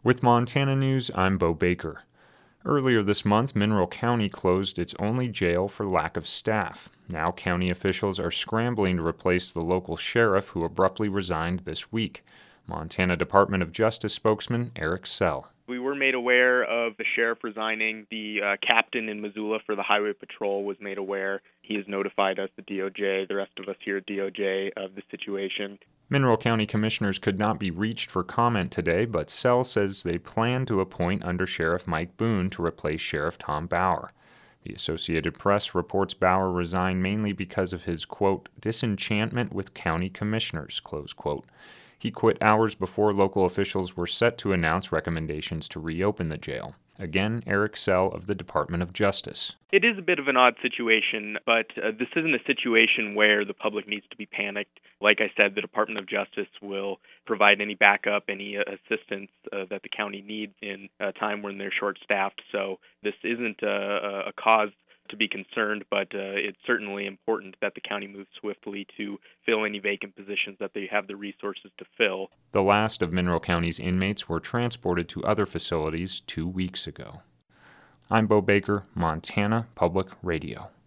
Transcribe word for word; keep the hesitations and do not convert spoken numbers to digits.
With Montana News, I'm Bo Baker. Earlier this month, Mineral County closed its only jail for lack of staff. Now county officials are scrambling to replace the local sheriff who abruptly resigned this week. Montana Department of Justice spokesman Eric Sell. We were made aware of the sheriff resigning. The uh, captain in Missoula for the Highway Patrol was made aware. He has notified us, the D O J, the rest of us here at D O J, of the situation. Mineral County commissioners could not be reached for comment today, but Sell says they plan to appoint Under Sheriff Mike Boone to replace Sheriff Tom Bauer. The Associated Press reports Bauer resigned mainly because of his, quote, disenchantment with county commissioners, close quote. He quit hours before local officials were set to announce recommendations to reopen the jail. Again, Eric Sell of the Department of Justice. It is a bit of an odd situation, but uh, this isn't a situation where the public needs to be panicked. Like I said, the Department of Justice will provide any backup, any uh, assistance uh, that the county needs in a time when they're short-staffed. So this isn't a, a cause to be concerned, but uh, it's certainly important that the county moves swiftly to fill any vacant positions that they have the resources to fill. The last of Mineral County's inmates were transported to other facilities two weeks ago. I'm Bo Baker, Montana Public Radio.